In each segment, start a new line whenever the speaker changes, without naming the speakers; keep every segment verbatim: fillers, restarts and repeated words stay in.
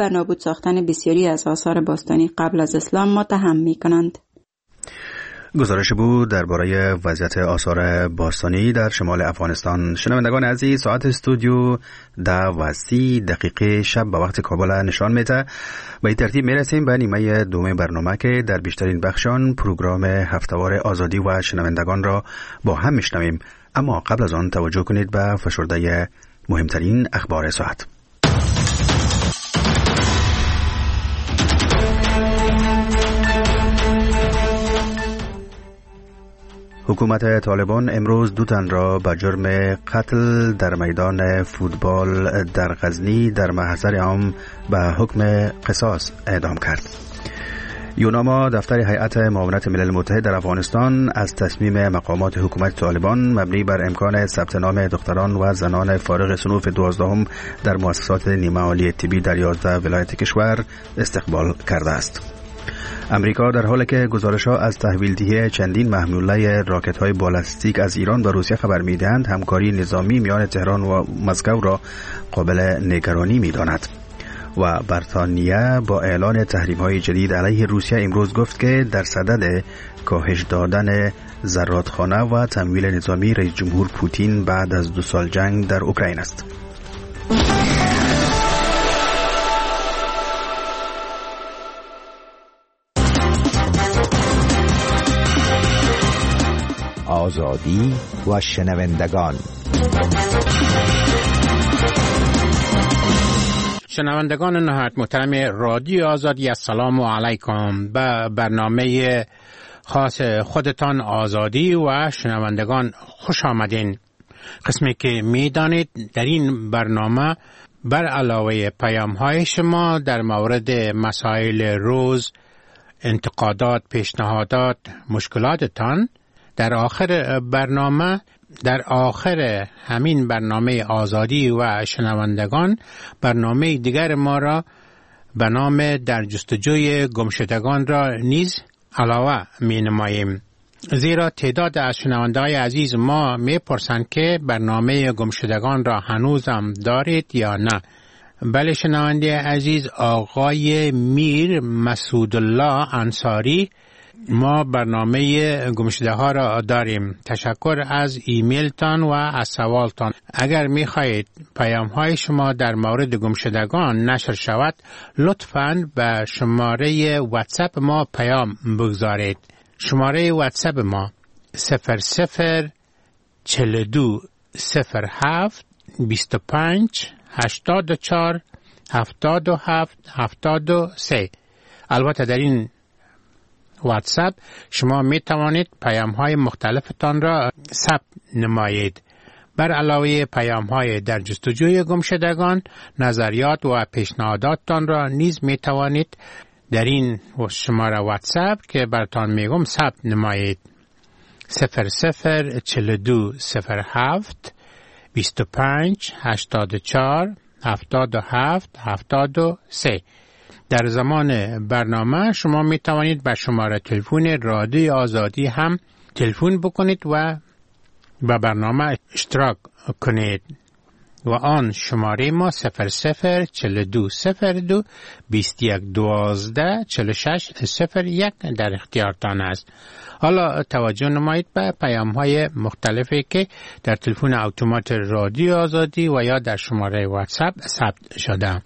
به نابود ساختن بسیاری از آثار باستانی قبل از اسلام متهم می‌کنند.
گزارش بود درباره وضعیت آثار باستانی در شمال افغانستان. شنوندگان عزیز، ساعت استودیو ده و سی دقیقه شب به وقت کابل نشان میده. به این ترتیب میرسیم به نیمه دوم برنامه که در بیشترین بخشان پروگرام هفتهوار آزادی و شنوندگان را با هم میشنویم. اما قبل از آن توجه کنید به فشرده مهمترین اخبار ساعت. حکومت طالبان امروز دو تن را به جرم قتل در میدان فوتبال در غزنی در محضر عام به حکم قصاص اعدام کرد. یوناما دفتر هیئت معاونت ملل متحد در افغانستان از تصمیم مقامات حکومت طالبان مبنی بر امکان ثبت نام دختران و زنان فارغ صنوف دوازدهم در مؤسسات نیمه عالی طبی در یازده ولایت کشور استقبال کرده است. امریکا در حالی که گزارش‌ها از تحویل‌دهی چندین محموله راکت‌های بالستیک از ایران به روسیه خبر می‌دهند، همکاری نظامی میان تهران و مسکو را قابل نگرانی می‌داند. و بریتانیا با اعلان تحریم‌های جدید علیه روسیه امروز گفت که در صدد کاهش دادن زرادخانه و تمویل نظامی رئیس جمهور پوتین بعد از دو سال جنگ در اوکراین است.
آزادی و شنوندگان.
شنوندگان نهایت محترم رادیو آزادی، السلام علیکم. به برنامه خاص خودتان آزادی و شنوندگان خوش آمدین. قسمی که می دانید در این برنامه بر علاوه پیام های شما در مورد مسائل روز، انتقادات، پیشنهادات، مشکلاتتان، در آخر برنامه در آخر همین برنامه آزادی و شنوندگان برنامه دیگر ما را به نام در جستجوی گمشدگان را نیز علاوه می نماییم. زیرا تعداد از شنونده‌های عزیز ما می پرسند که برنامه گمشدگان را هنوزم دارید یا نه. بله شنونده عزیز، آقای میر مسعودالله انصاری، ما برنامه گمشده ها را داریم. تشکر از ایمیل تان و از سوالتان. اگر می خواهید پیام های شما در مورد گمشدگان نشر شود، لطفاً به شماره واتساپ ما پیام بگذارید. شماره واتساپ ما صفر صفر چهل و دو صفر هفت بیست و پنج هشتاد و چهار هفتاد و هفت هفتاد و سه. البته در این واتساپ شما می توانید پیام های مختلفتان را ثبت نمایید. بر علاوه پیام های در جستجوی گمشدگان، نظریات و پیشنهاداتتان را نیز می توانید در این شماره واتساپ که براتان میگم ثبت نمایید. صفر صفر چهل و دو صفر هفت بیست و پنج هشتاد و چهار هفتاد و هفت هفتاد و سه. در زمان برنامه شما می توانید به شماره تلفن رادیو آزادی هم تلفن بکنید و به برنامه اشتراک کنید و آن شماره ما صفر صفر چهل و دو صفر دو بیست و یک دوازده چهل و شش صفر یک در اختیارتان است. حالا توجه نمایید به پیام های مختلفی که در تلفن اتومات رادیو آزادی و یا در شماره واتساپ ثبت شده.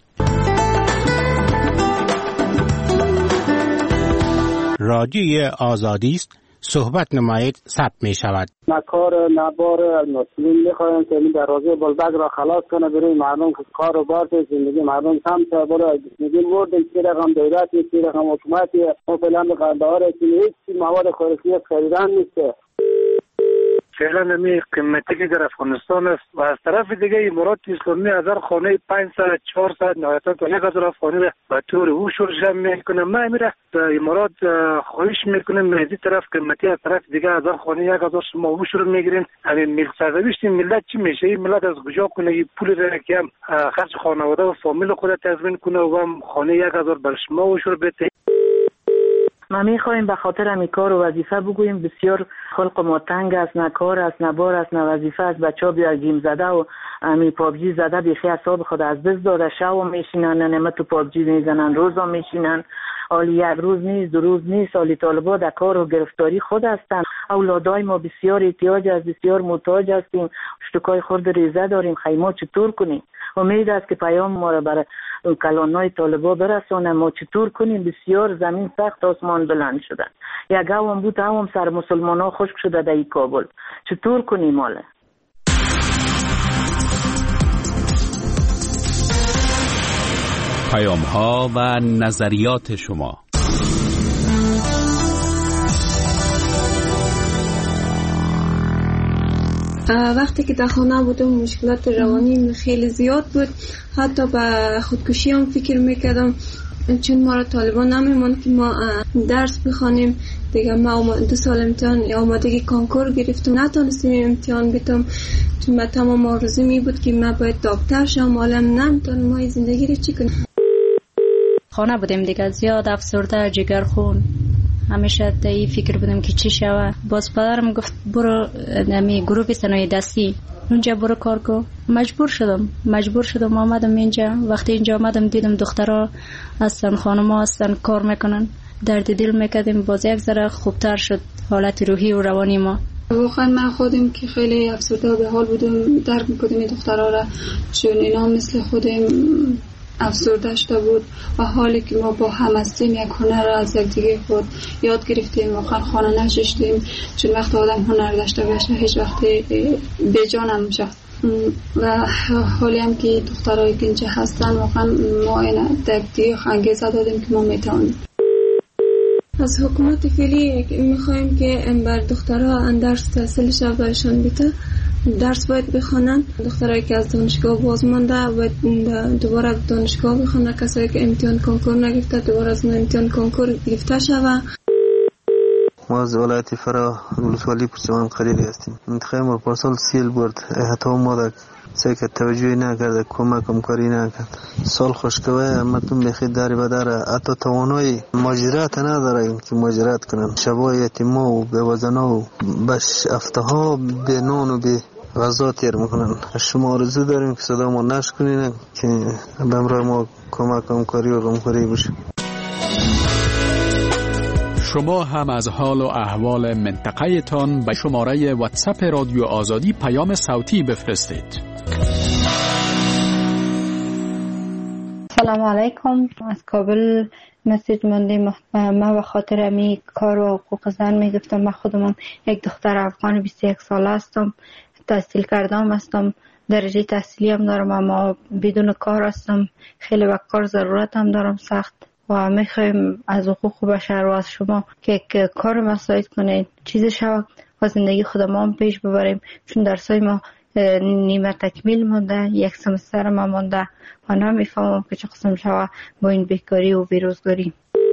رادیو آزادی است، صحبت نمایید، ثبت می شود.
نکار نبار مسئولین میخوایم که این دروازه بلبگ را خلاص کنه برای مردم که کار و بار زندگی مردم سمت برای زندگی مردن چی رقم دولتی چی رقم حکومتی و فلان قرارداد که هیچ مواد خوراکی خریدن نیست.
فعلا نمی قیمتی که در افغانستان است و از طرف دیگه امارات اسلامی از هر خانه پانصد چهارصد نهایتا تا یک هزار افغانی را به طور هوشور جمع میکنه. من میره امارات خواهش میکنم از این طرف قیمتی از طرف دیگه از هر خانه یک هزار شما هوشور میگیرین. همین ملک سرنوشت ملت چی میشه؟ این ملت از کجا کنه این پول را که هم خرج خانواده و فامیل خود تضمین کنه و هم خانه یک هزار بر شما هوشور بده.
ما میخوایم به خاطر همین کار و وظیفه بگوییم بسیار خلق ما تنگ است، نه کار است، نه بار است، نه وظیفه است. بچه‌ها بیا گیم زده و همین پابجی زده بیخی حساب خود از دست داده، شب میشینن نه تو پابجی میزنن، روزا میشینن، حالی یک روز نیست دو روز نیست، حالی طالبا در کار و گرفتاری خود هستند. اولادای ما بسیار احتیاج است، بسیار محتاج هستیم، شتکای خورد ریزه داریم، خیما چطور کنیم؟ امید است که پیام ما را برای کلانای طالبا برسانه. ما چطور کنیم؟ بسیار زمین سخت آسمان بلند شده، یک هم بود هم سر مسلمان ها خشک شده در این کابل. چطور کنیم حالا؟
پیام ها و نظریات شما.
وقتی که در خانه بودم مشکلات روانی خیلی زیاد بود، حتی به خودکشی هم فکر میکردم، چون ما را طالبان نمیمان که ما درس بخوانیم دیگه. ما دو سال امتحان یا آمادگی کنکور گرفتم، نتونستیم امتحان بدم، چون من تمام آرزو می بود که من باید دکتر شم، معلم نمیتونم. ما زندگی رو چی کنیم؟
خانه بودیم دیگه، زیاد افسرده، جگرخون، همیشه تا این فکر بودم که چی شوه. باز پدرم گفت برو نمی گروه صنایع دستی اونجا برو کار کو. مجبور شدم مجبور شدم آمدم اینجا. وقتی اینجا آمدم دیدم دخترها هستن، خانم‌ها هستن، کار میکنن، درد دل میکردیم. باز یک ذره خوبتر شد حالت روحی و روانی ما.
واقعا من خودم که خیلی افسرده و به حال بودم، درک میکردم این دخترها را، چون اینا مثل خودم افسرده شده بود و حالی که ما با هم هستیم یک هنر را از یک دیگه خود یاد گرفتیم. واقعا خانه نشستیم، چون وقت آدم هنر داشته باشه هیچ وقت بی جان نمیشه. و حالی هم که دخترایی که اینجا هستن واقعا ما این یک دیگه انگیزه دادیم که ما میتونیم. از حکومت فعلی میخوایم که بر دخترها درس تحصیلش را برشان بده، درس باید بخونن. دخترایی که از دانشگاه باز مانده باید دوباره دانشگاه بخونن، کسایی که امتحان کنکور نگرفته دوباره از امتحان کنکور گرفته شوه.
ما از ولایت فرا ولسوالی پرچمان قریبی هستیم. منطقه ما پارسال سیل برد، حتی ما در سکت توجهی نکرده، کمک کمکاری نکرد. سال خوشکوه امتون بخید داری بداره، حتی توانایی ماجرات نداره که ماجرات کنن. شبای یتیما و بیوزنا و بش افتها به نان و به غذا تیر میکنن. شما آرزو داریم که صدا ما نش کنین که به امرای ما کمک کمکاری و غمخوری بشه.
شما هم از حال و احوال منطقه تان به شماره واتساپ رادیو آزادی پیام صوتی بفرستید.
سلام علیکم، از کابل مسیج مندیم. من به خاطر امی کار و حقوق زن میگفتم. من خودم یک دختر افغان بیست و یک ساله هستم، تحصیل کردم هستم، درجه تحصیلی هم دارم، اما بدون کار هستم. خیلی به کار ضرورت هم دارم سخت و میخوایم از حقوق بشر و از شما که کار مساعد کنید، چیزی شود و زندگی خودم هم پیش ببریم، چون درسای ما نیمه تکمیل مونده، یک سمستر ما مونده و نمیفهمم که چه قسم شود با این بیکاری و بیروزگاری.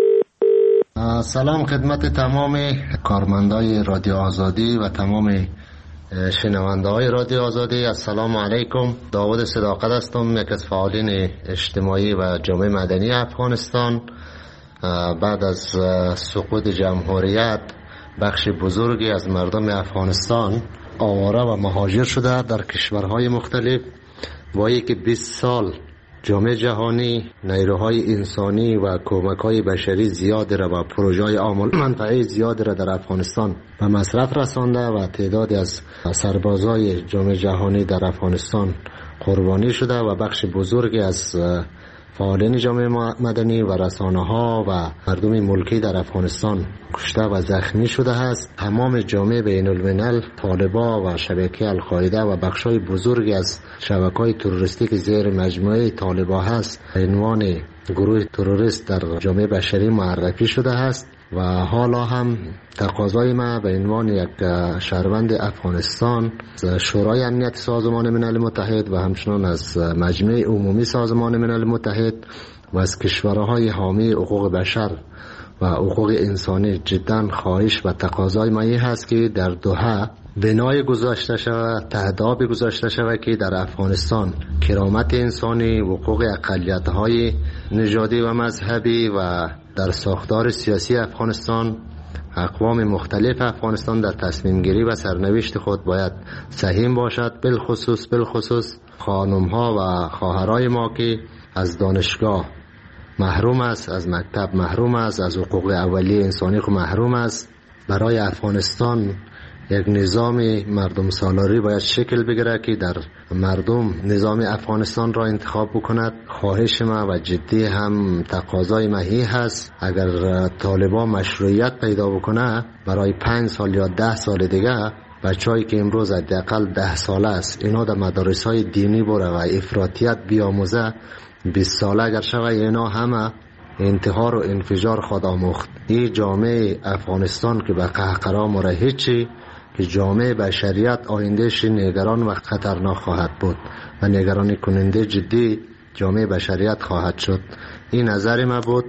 سلام خدمت تمام کارمندای رادیو آزادی و تمام شنونده های رادیو آزادی. السلام علیکم، داود صداقت هستم، یک از فعالین اجتماعی و جامعه مدنی افغانستان. بعد از سقوط جمهوریت بخش بزرگی از مردم افغانستان آواره و مهاجر شده در کشورهای مختلف. با اینکه بیست سال جامعه جهانی نیروهای انسانی و کمک‌های بشری زیاد را و پروژه‌های عامل منفعه زیاد را در افغانستان به مصرف رسانده و تعدادی از سربازای جامعه جهانی در افغانستان قربانی شده و بخش بزرگی از فعالین جامعه مدنی و رسانه‌ها و مردم ملکی در افغانستان کشته و زخمی شده است. تمام جامعه بین الملل، طالبا و شبکه القاعده و بخشای بزرگی از شبکه‌های تروریستی که زیر مجموعه طالبا هست به عنوان گروه تروریست در جامعه بشری معرفی شده است و حالا هم تقاضای ما به عنوان یک شهروند افغانستان از شورای امنیت سازمان ملل متحد و همچنان از مجمع عمومی سازمان ملل متحد و از کشورهای حامی حقوق بشر و حقوق انسانی جدا خواهش و تقاضای ما این هست که در دوحه بنای گذاشته شود، تهداب گذاشته شود که در افغانستان کرامت انسانی، حقوق اقلیت‌های نژادی و مذهبی و در ساختار سیاسی افغانستان اقوام مختلف افغانستان در تصمیم گیری و سرنوشت خود باید سهیم باشد، بالخصوص بالخصوص خانم ها و خواهرای ما که از دانشگاه محروم است، از مکتب محروم است، از حقوق اولیه انسانی محروم است. برای افغانستان یک نظام مردم سالاری باید شکل بگیره که در مردم نظام افغانستان را انتخاب بکند. خواهش ما و جدی هم تقاضای مهی هست اگر طالبان مشروعیت پیدا بکنه برای پنج سال یا ده سال دیگه بچه‌ای که امروز حداقل ده ساله است اینا در مدارس‌های دینی بره و افراطیت بیاموزه، بیست ساله اگر شوه اینا همه انتحار و انفجار خود آموخت. این جامعه افغانستان که به قهقرا مره هیچی، که جامعه بشریت آیندهش نگران و خطرناک خواهد بود و نگرانی کننده جدی جامعه بشریت خواهد شد. این نظر ما بود.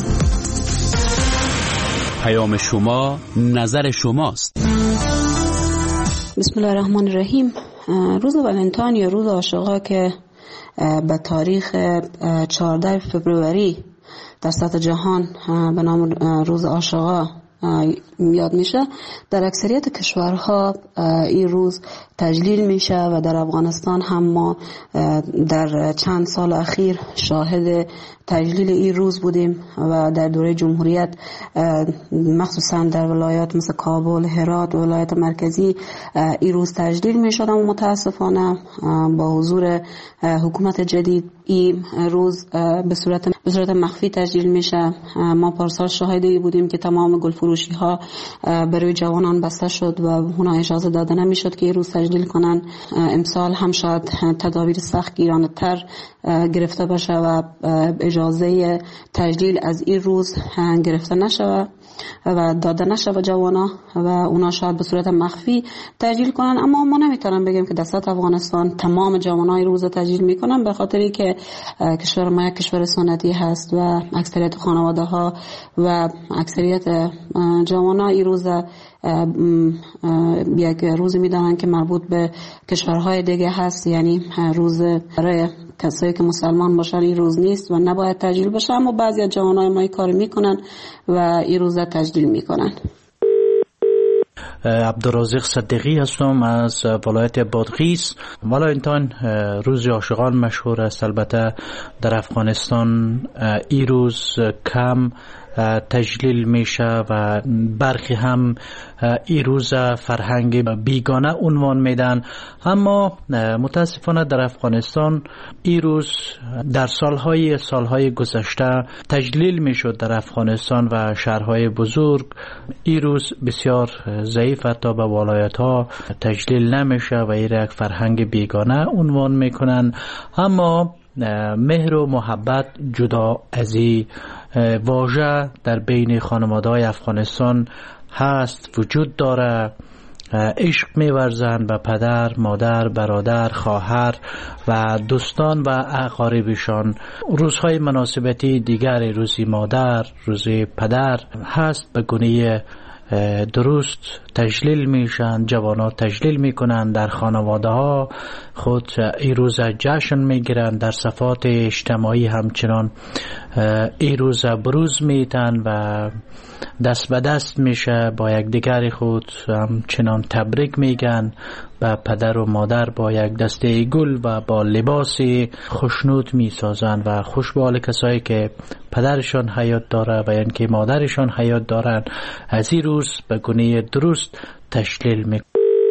پیام شما نظر شماست.
بسم الله الرحمن الرحیم. روز ولنتاین یا روز عاشقا که به تاریخ چهاردهم فوریه در سطح جهان به نام روز عاشقا یاد میشه، در اکثریت کشورها این روز تجلیل میشه و در افغانستان هم ما در چند سال اخیر شاهد تجلیل این روز بودیم و در دوره جمهوریت مخصوصا در ولایات مثل کابل، هرات و ولایت مرکزی این روز تجلیل میشد، اما متاسفانه با حضور حکومت جدید این روز به صورت به صورت مخفی تجلیل میشه. ما پارسال شاهد بودیم که تمام گلفروشی ها برای جوانان بسته شد و اونا اجازه داده نمیشد که این روز تجلیل کنن. امسال هم شاید تدابیر سخت گیرانه تر گرفته باشه و اجازه تجلیل از این روز گرفته نشه و داده نشه به جوانا و اونا شاید به صورت مخفی تجلیل کنن. اما ما نمیتونم بگیم که در سطح افغانستان تمام جوانای روز تجلیل میکنن، به خاطری که کشور ما یک کشور سنتی هست و اکثریت خانواده ها و اکثریت جوانا این روز یک روز میدانن که مربوط به کشورهای دیگه هست، یعنی روز برای کسایی که مسلمان باشن این روز نیست و نباید تجلیل بشه، اما بعضی از جوانای ما این کار میکنن و این روز تجلیل میکنن.
عبدالرازق صدیقی هستم از ولایت بادغیس. ولنتاین روز عاشقان مشهور است. البته در افغانستان این روز کم تجلیل میشه و برخی هم این روز فرهنگ بیگانه عنوان میدن، اما متاسفانه در افغانستان این روز در سالهای سالهای گذشته تجلیل میشد. در افغانستان و شهرهای بزرگ این روز بسیار ضعیف حتی به ولایت ها تجلیل نمیشه و این یک فرهنگ بیگانه عنوان میکنن. اما مهر و محبت جدا از این واژه در بین خانواده‌های افغانستان هست، وجود داره. عشق می‌ورزند به پدر، مادر، برادر، خواهر و دوستان و اقاربشان. روزهای مناسبتی دیگر، روزی مادر، روزی پدر هست، به گونه درست تجلیل میشن. جوانان تجلیل میکنن در خانواده ها خود این روز جشن میگیرن، در صفات اجتماعی همچنان این روز بروز میتن و دست به دست میشه با یک دیگر خود همچنان تبریک میگن به پدر و مادر، با یک دسته گل و با لباس خوشنود میسازن و خوش به حال کسایی که پدرشان حیات داره و یعنی که مادرشان حیات دارن از این روز به گونه درست تجلیل میکنن.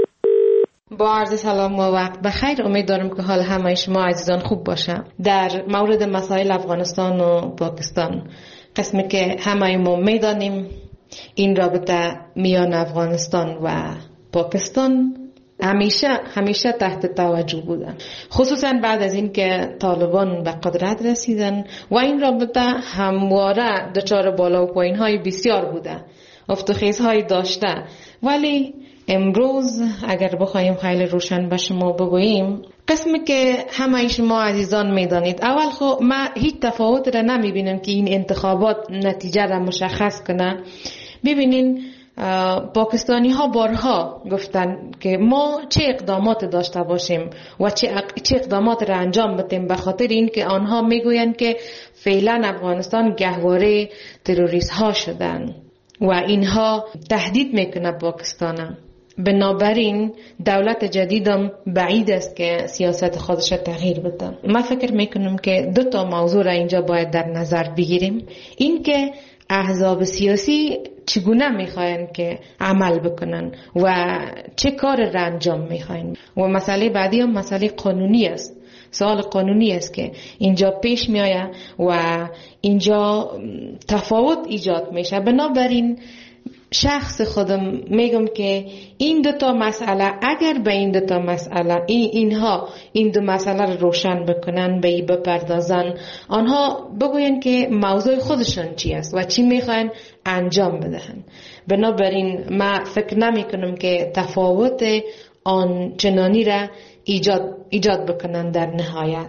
با عرض سلام و وقت بخیر، امید دارم که حال همه شما عزیزان خوب باشه. در مورد مسائل افغانستان و پاکستان، قسمی که همه ما میدانیم این رابطه میان افغانستان و پاکستان همیشه همیشه تحت توجه بودن، خصوصا بعد از این که طالبان به قدرت رسیدن و این رابطه همواره دچار بالا و پایین های بسیار بوده، افت و خیزهای داشته. ولی امروز اگر بخوایم خیلی روشن به شما بگوییم، قسمی که همه شما عزیزان میدانید، اول خب ما هیچ تفاوت را نمیبینم که این انتخابات نتیجه را مشخص کنه. ببینین پاکستانی ها بارها گفتن که ما چه اقدامات داشته باشیم و چه چه اقدامات را انجام بدیم، به خاطر این که آنها میگویند که فعلا افغانستان گهواره تروریست ها شدن و اینها تهدید میکنه پاکستان. بنابراین دولت جدیدم بعید است که سیاست خودش تغییر بده. من فکر میکنم که دو تا موضوع را اینجا باید در نظر بگیریم. این که احزاب سیاسی چگونه میخواین که عمل بکنن و چه کار را انجام میخواین، و مسئله بعدی هم مسئله قانونی است. سوال قانونی است که اینجا پیش میآید و اینجا تفاوت ایجاد میشه. بنابراین شخص خودم میگم که این دو تا مسئله، اگر به این دو تا مسئله این اینها این دو مسئله رو روشن بکنن، به این بپردازن، آنها بگوین که موضوع خودشون چی است و چی میخواین انجام بدهن. بنابراین من فکر نمی کنم که تفاوت آن چنانی را ایجاد ایجاد بکنن در نهایت.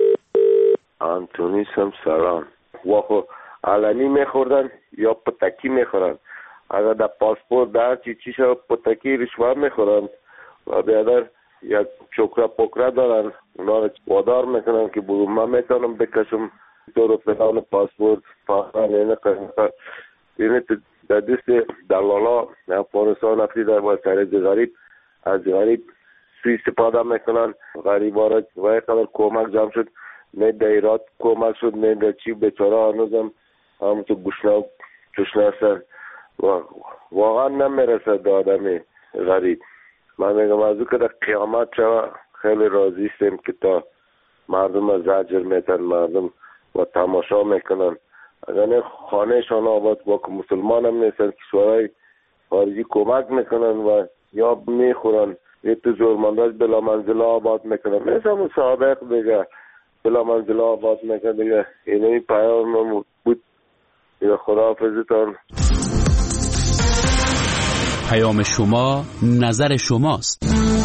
آنتونی سم سلام. واخو علنی میخوردن یا پتکی میخورن؟ اگر در پاسپورت در چی چی شد پتکی رشوه میخورن و بیادر یک چکره پکره دارن، اونا رو وادار میکنن که برو من میتونم بکشم تو رو فلان پاسپورت فاقن اینه قیمت اینه در دست دلالا افغانستان افریده و سرز غریب از غریب سوی استفاده میکنن. غریب ها را و یک قدر کمک جمع شد، نه در ایراد کمک شد نه در چی بیچاره هنوزم همونطور گشنه چشنه هستن و واقعا نمیرسد به آدم غریب. من میگم از او که در قیامت شوه خیلی راضی استیم که تا مردم از زجر میتن، مردم و تماشا میکنن. اگر نه خانهشان آباد با که مسلمان هم نیستن، کشورهای خارجی کمک میکنن و یا میخورن یه تو زورمنداز بلا منزله آباد میکنن، مثل همون سابق دیگه بلا منزله آباد میکنن دیگه. اینه این پیام بود. خداحافظتان.
پیام شما نظر شماست.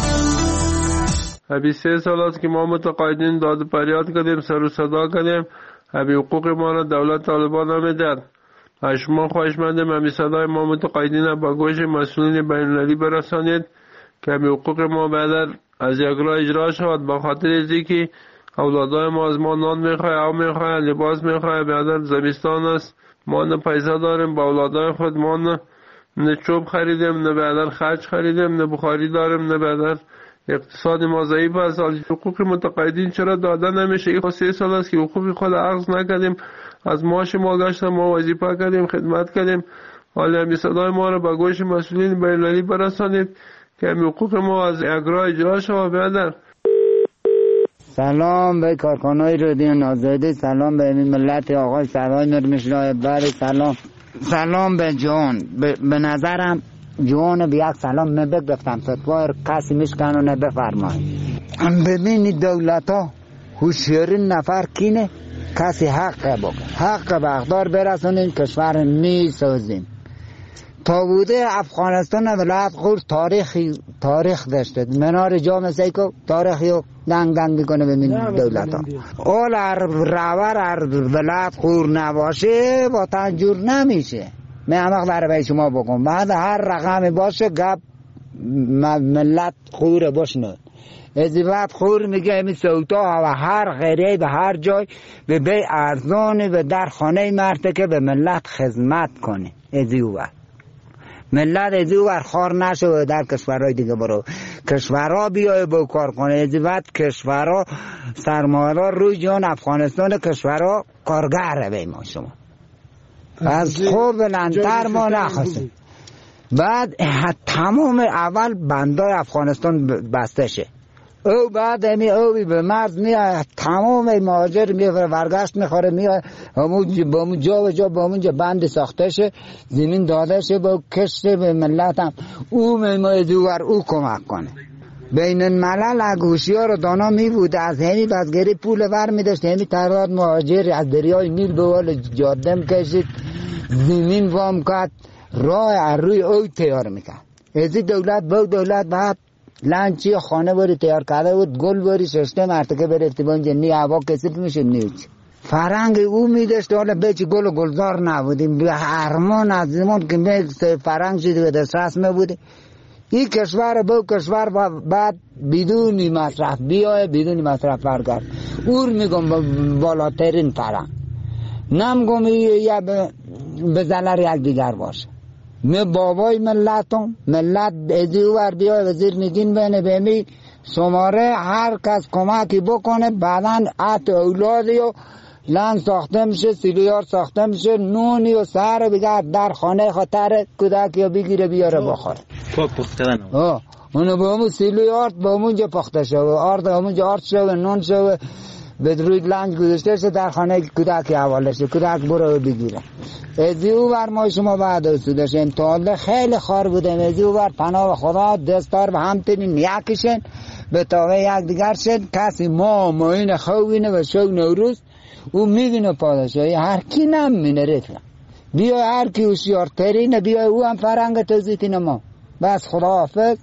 ابی سه سال است که ما متقاعدین داد و فریاد کردیم، سر و صدا کردیم، ابی حقوق ما را دولت طالبان نمیداد. از شما خواهشمندیم ابی صدای ما متقاعدین با گوش مسئولین بین‌المللی برسانید که ابی حقوق ما بعد از یک راه اجرا شود. با خاطر ازی که اولادای ما از ما نان میخواه، او میخواه، لباس میخواه. بعد زمستان است، ما نه پیسه داریم با اولادای خود، ما نه نه چوب خریدیم، نه بعدر خرج خریدیم، نه بخاری داریم، نه بعدر اقتصاد ما ضعیف است. حقوق متقاعدین چرا داده نمیشه؟ این سه سال است که حقوق خود اخذ نکردیم، از معاش ما گشتیم، ما وظیفه کردیم، خدمت کردیم. حالا همین صدای ما را به گوش مسئولین بین‌المللی برسانید که همین حقوق ما از اجرا اجرا شود. بعدر
سلام به کارکنای رادیو آزادی، سلام به ملت آقای سرای نرمشلای بر، سلام سلام به جان. به نظرم جان به یک سلام نبگفتم ستوار کسی میشکن و نبفرمایی. ببینید دولت ها هوشیارین نفر کینه، کسی حق بگه، حق به اقدار برسونین، کشور میسازیم. تا بوده افغانستان ولایت خور تاریخی تاریخ داشته، منار جام سیکو تاریخی رو دنگ دنگ میکنه به دولت ها. اول هر راور هر ولایت خور نباشه با تنجور نمیشه. من همه در به شما بگم بعد هر رقم باشه گپ ملت خور باشنه. از بعد خور میگه امی سوتا و هر غیره به هر جای به بی ارزانی و در خانه مرده که به ملت خدمت کنه. ازی و ملت ازی و خار نشه و در کشورهای دیگه برو کشورها بیای با کار کنه. ازی بعد کشورها سرمایه‌دار روی جان افغانستان کشورها کارگره به ما شما از خوب بلندتر ما نخواستیم. بعد تمام اول بندای افغانستان بسته شه، او بعد همی اوی به مرز میاد، تمام مهاجر میاد ورگشت میخوره میاد همون با همون جا و جا با همون جا بند ساخته شه، زمین داده شه با کشته به ملت هم او میماید دوور او کمک کنه. بین الملل اگوشی رو دانا می بود از همی بزگری پول ور می داشت، همی تعداد مهاجر از دریای نیل به وال جاده کشید، زمین وام کرد، راه روی او تیار میکرد. ازی دولت با دولت بعد لنچی خانه باری تیار کرده بود، گل باری ششته مرتکه برفتی با اینجا نی هوا کسیف میشه نیوچ فرنگ او میداشت، حالا بچی گل و گلزار نبودیم، به هرمان از زمان که میگه فرنگ شدی به دسترس میبوده. این کشور با کشور بعد بدون مصرف بیای بدون مصرف برگرد. اور میگم بالاترین فرنگ، نمیگم یا به ضرر یک دیگر باشه. می بابای ملتم، ملت ازیور بیای وزیر نگین بینه بیمی سماره هر کس کمکی بکنه، بعداً ات اولادی و لند ساخته میشه، سیلیار ساخته میشه، نونی و سر بگرد در خانه خاطر کودک یا بگیره بیاره بخوره.
پاک پختن
آه اونو با همون سیلیار با همون جا پخته شده، آرد همون جا آرد شده، نون شده، به روی لنج گذاشته شده در خانه کودک حواله شده، کودک برو بگیره. ازیو بر ما شما بعد اسودش امتحاله خیلی خار بودیم. ازیو بر پناه خدا دستار به همتنین یکیشن به تاقه یک دیگر شد. کسی ما ماین خوینه و شو نوروز او میگینه پادشاهی هر کی نمینه رفت بیا هر کی هوشیارترینه بیا او هم فرنگ توزیتین ما. بس خدا حافظ.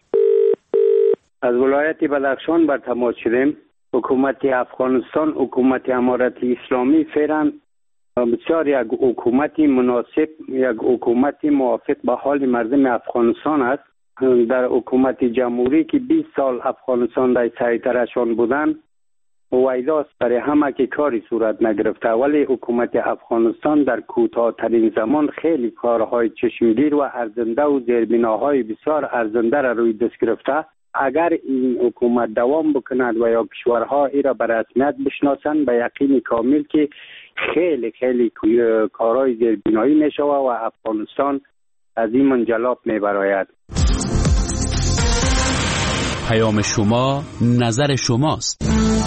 از ولایت بدخشان بر تماس شدیم. حکومت افغانستان، حکومت امارت اسلامی فعلا بسیار یک حکومت مناسب، یک حکومت موافق به حال مردم افغانستان است. در حکومت جمهوری که بیست سال افغانستان در سیطره‌شان بودند ویداست برای همه که کاری صورت نگرفته، ولی حکومت افغانستان در کوتاه‌ترین زمان خیلی کارهای چشمگیر و ارزنده و زیربناهای بسیار ارزنده را روی دست گرفته. اگر این حکومت دوام بکند و یا کشورها ای را به رسمیت بشناسند به یقین کامل که خیلی خیلی کارهای زیربنایی می شود و افغانستان از این منجلاب می براید.
پیام شما نظر شماست.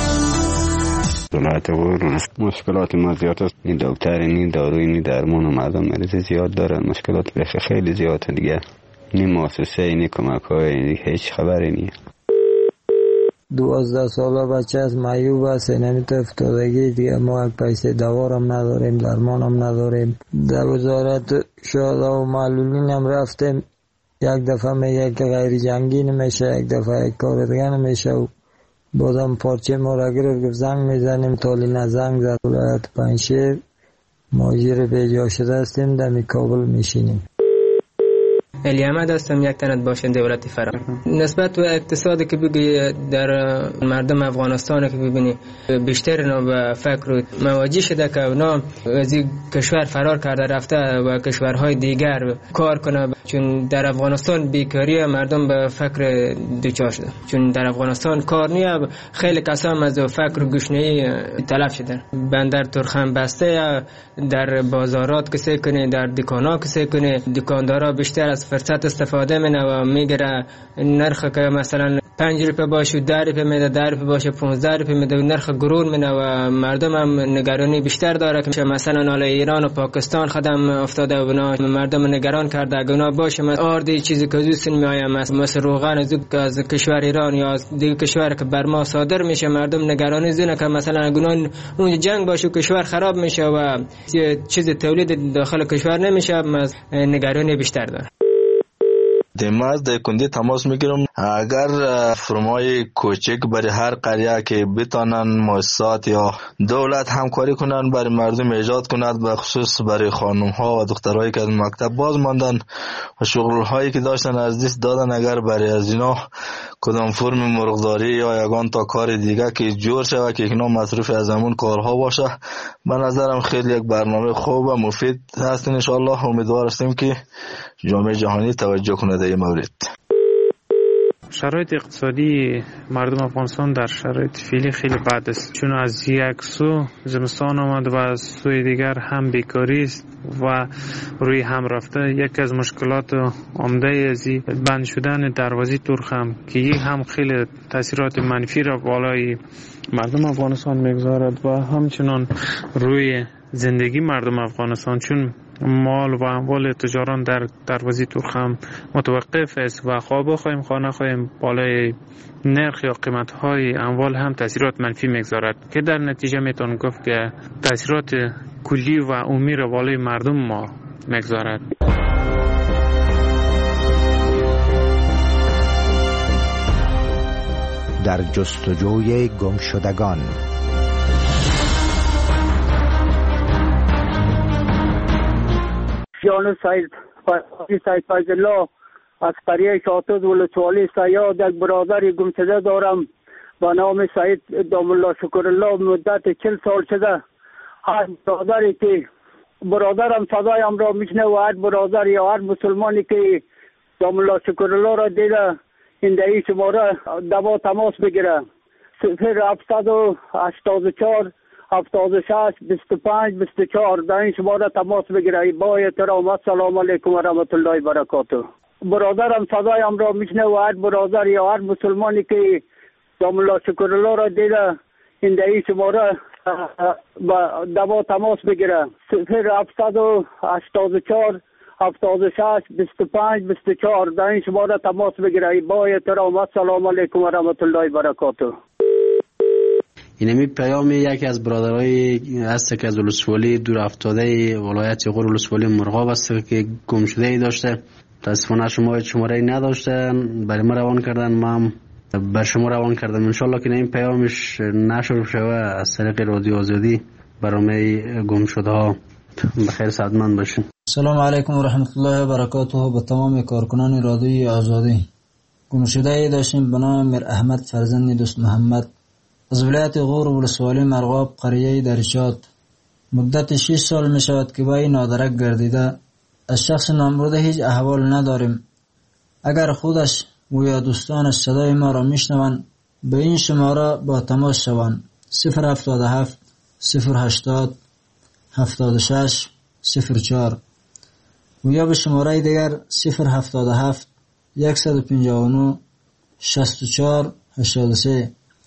ولایت غور مشکلات ما زیاد است. این دکتر این داروی این درمان و مردم مریض زیاد دارن، مشکلات بخی خیلی زیاده دیگه. این مؤسسه این کمک های هیچ خبری نیست.
دوازده ساله بچه از معیوب است، نمیتونه افتادگی دیگه. ما یک پیسه دوارم نداریم، درمانم نداریم. در وزارت شهدا و معلولین هم رفتیم، یک دفعه میگه که غیر جنگی نمیشه، یک دفعه یک کار دیگه نمیشه و بازم پارچه ما را گرفت زنگ میزنیم. تالینا زنگ زد ولایت پنجشیر، مهاجر بیجا شده هستیم، در کابل میشینیم.
علی احمد هستم، یک تنت باشنده دولت فرار. نسبت به اقتصادی که بگی در مردم افغانستان که ببینی بیشتر اینا به فکر مواجه شده که اونا از این کشور فرار کرده رفته و کشورهای دیگر کار کنه، چون در افغانستان بیکاری مردم به فکر دوچار شده، چون در افغانستان کار نیه. خیلی کسان از فکر گشنه‌ای تلف شدن. بندر ترخم بسته، در بازارات کسی کنه، در دکانا کسی کنه، دکاندارا بیشتر از فرصت استفاده منه و میگره نرخ که مثلا پنج روپه باشه ده روپه میده، ده روپه باشه پونزده روپه میده و نرخ گرون منه و مردم هم نگرانی بیشتر داره که مثلا حالا ایران و پاکستان خدم افتاده و بنا مردم نگران کرده اگه اونا باشه مثلا آردی چیزی که زوسن میایم مثل روغن از کشور ایران یا از دیگه کشور که بر ما صادر میشه، مردم نگرانی زونه که مثلا اگه اون جنگ باشه کشور خراب میشه و چیز تولید داخل کشور نمیشه، نگرانی بیشتر داره.
دیماز در کندی تماس میگیرم. اگر فرمای کوچک برای هر قریه که بتانن مؤسسات یا دولت همکاری کنن برای مردم ایجاد کند، به خصوص برای خانم ها و دخترهایی که از مکتب باز ماندن و شغل هایی که داشتن از دست دادن، اگر برای از اینا کدام فرم مرغداری یا یگان تا کار دیگه که جور شود که اینا مصروف از همون کارها باشه، به نظرم خیلی یک برنامه خوب و مفید هست. ان شاء الله امیدوار هستیم که جامعه جهانی توجه کنه در این مورد.
شرایط اقتصادی مردم افغانستان در شرایط فعلی خیلی بد است، چون از یک سو زمستان آمد و از سوی دیگر هم بیکاری است و روی هم رفته. یک از مشکلات عمده ازی بند شدن دروازه ترخم که یک هم خیلی تاثیرات منفی را بالای مردم افغانستان میگذارد و همچنان روی زندگی مردم افغانستان، چون مال و اموال تجاران در دروازه ترخم متوقف است و خواه بخواهیم خواه نخواهیم بالای نرخ یا قیمت های اموال هم تاثیرات منفی میگذارد که در نتیجه میتون گفت که تاثیرات کلی و عمومی را بالای مردم ما میگذارد.
در جستجوی گم شدگان.
جان سید سید فیض الله از قریه شاطد ولسوالی سیاد یک برادر گمشده دارم با نام سید دام الله شکر الله مدت چل سال شده. هر برادری که برادرم صدایم را میشنه و هر برادر یا هر مسلمانی که دام الله شکر الله را دیده این دهی شماره دوا تماس بگیره. صفر هفتصد و هشتاد و چهار هفتاد و شش بیست و پنج بیست و چهار در این شماره تماس بگیره. با احترام السلام علیکم و رحمت الله و برکاته. برادرم صدایم را میشنه و هر برادر یا هر مسلمانی که دام الله شکر الله را دیده این دهی شماره با دوا تماس بگیره. صفر هفتصد و هشتاد و چهار هفتاد و شش بیست و پنج بیست و چهار در این شماره تماس بگیره. با احترام السلام علیکم و رحمت الله و برکاته.
اینمی پیام یکی از برادرای است که از ولسوالی دور افتاده ولایت غور ولسوالی مرغاب است که گم شده ای داشته. متاسفانه شما شماره ای نداشتن، برای ما روان کردن، ما بر شما روان کردم. انشالله که این پیامش نشر شوه از طریق رادیو آزادی برای گم شده ها. بخیر سعادتمند باشین.
سلام علیکم و رحمت الله و برکاته. به تمام کارکنان رادیو آزادی. گم شده ای داشتیم به نام میر احمد فرزند دوست محمد از ولایت غور ولسوالی مرغاب قریه درشات. مدت شش سال می شود که با این نادرک گردیده. از شخص نامبرده هیچ احوال نداریم. اگر خودش و یا دوستانش صدای ما را میشنوند به این شماره با تماس شوند. صفر هفتاد و هفت صفر هشتاد هفتاد و شش صفر چهار و یا به شماره دیگر صفر هفتاد و هفت صد و پنجاه و نه شصت و چهار هشتاد و سه.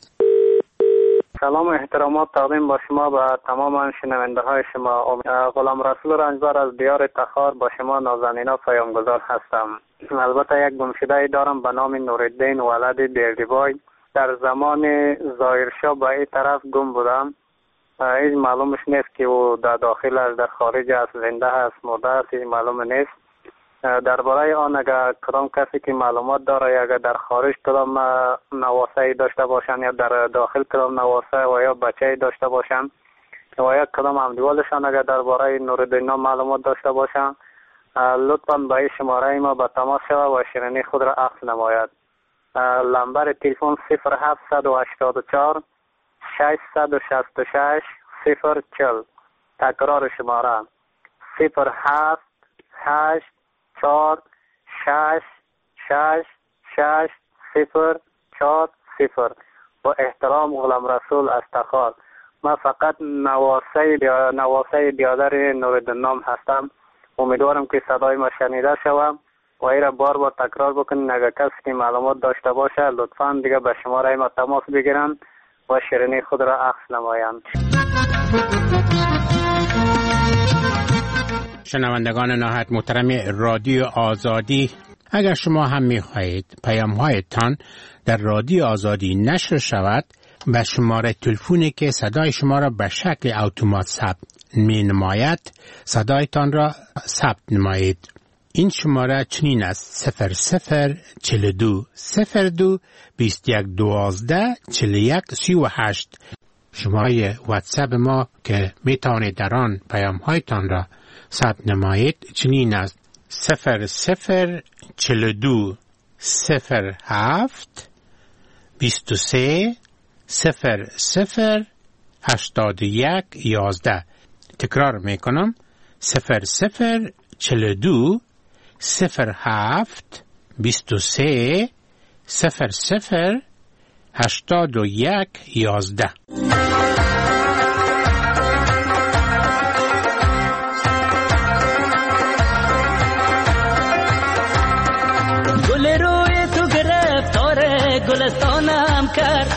سلام و احترامات تقدیم با شما و تمام شنونده های شما. غلام رسول رنجبر از دیار تخار با شما نازنینا پیامگذار هستم. البته یک گمشده دارم به نام نورالدین ولد بیردیبای. در زمان ظاهرشاه به این طرف گم بودم. هیچ معلومش نیست که او در داخل است، در خارج است، زنده است، مرده است، هیچ معلوم نیست. درباره آن اگر کدام کسی که معلومات داره یا اگر در خارج کدام نواسه داشته باشن یا در داخل کدام نواسه و یا بچه داشته باشن و یا کدام همدیوالشان اگر درباره نورالدین معلومات داشته باشن لطفا به این شماره ما به تماس شود و شیرینی خود را عکس نماید. نمبر تلفن صفر هفتصد و هشتاد و چهار ششصد و شصت و شش صفر چهل. تکرار شماره صفر هفت هشت چهار شش شش شش صفر چهار صفر. با احترام غلام رسول از تخار. من فقط نواسه بیا... نواسه بیادر نورالدین نام هستم. امیدوارم که صدای ما شنیده شوم و این را بار بار تکرار بکنین. اگر کسی که معلومات داشته باشه لطفا دیگه به شماره ما تماس بگیرن و شیرینی خود را عکس نمایند.
شنوندگان نهایت محترم رادیو آزادی، اگر شما هم می‌خواهید پیام‌هایتان در رادیو آزادی نشر شود به شماره تلفنی که صدای شما را به شکل اتومات ثبت می‌نماید صدایتان را ثبت نمایید. این شماره چنین است: صفر صفر چهل و دو صفر دو بیست و یک دوازده چهل و یک سی و هشت. شماره واتساپ ما که میتوانید در آن پیام‌هایتان را ثبت نمایید چنین است: صفر صفر چهل و دو صفر هفت بیست و سه صفر صفر هشتاد و یک یازده. تکرار میکنم: صفر صفر چهل و دو صفر هفت بیست و سه صفر صفر هشتاد و یک یازده.
گل روی تو گرفتار گلستانم کرد،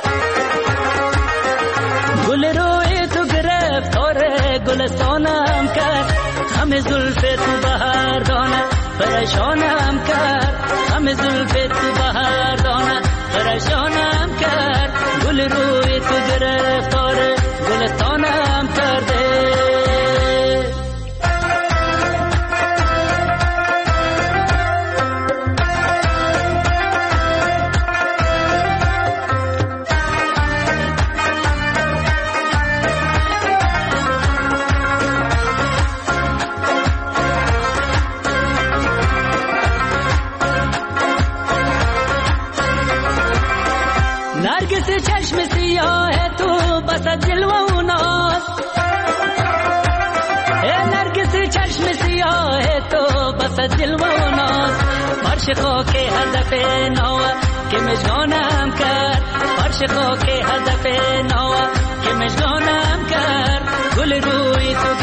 گل روی تو گرفتار گلستانم کرد، همه زلف تو بهار دانه پریشانم کرد، همه زلف تو بهار دانه پریشانم کرد، گل روی تو گرفتار گلستانم کرده. دل و ناز فرش خاک هدف نو که مجگانم کرد فرش خاک هدف نو که مجگانم کرد گل روی تو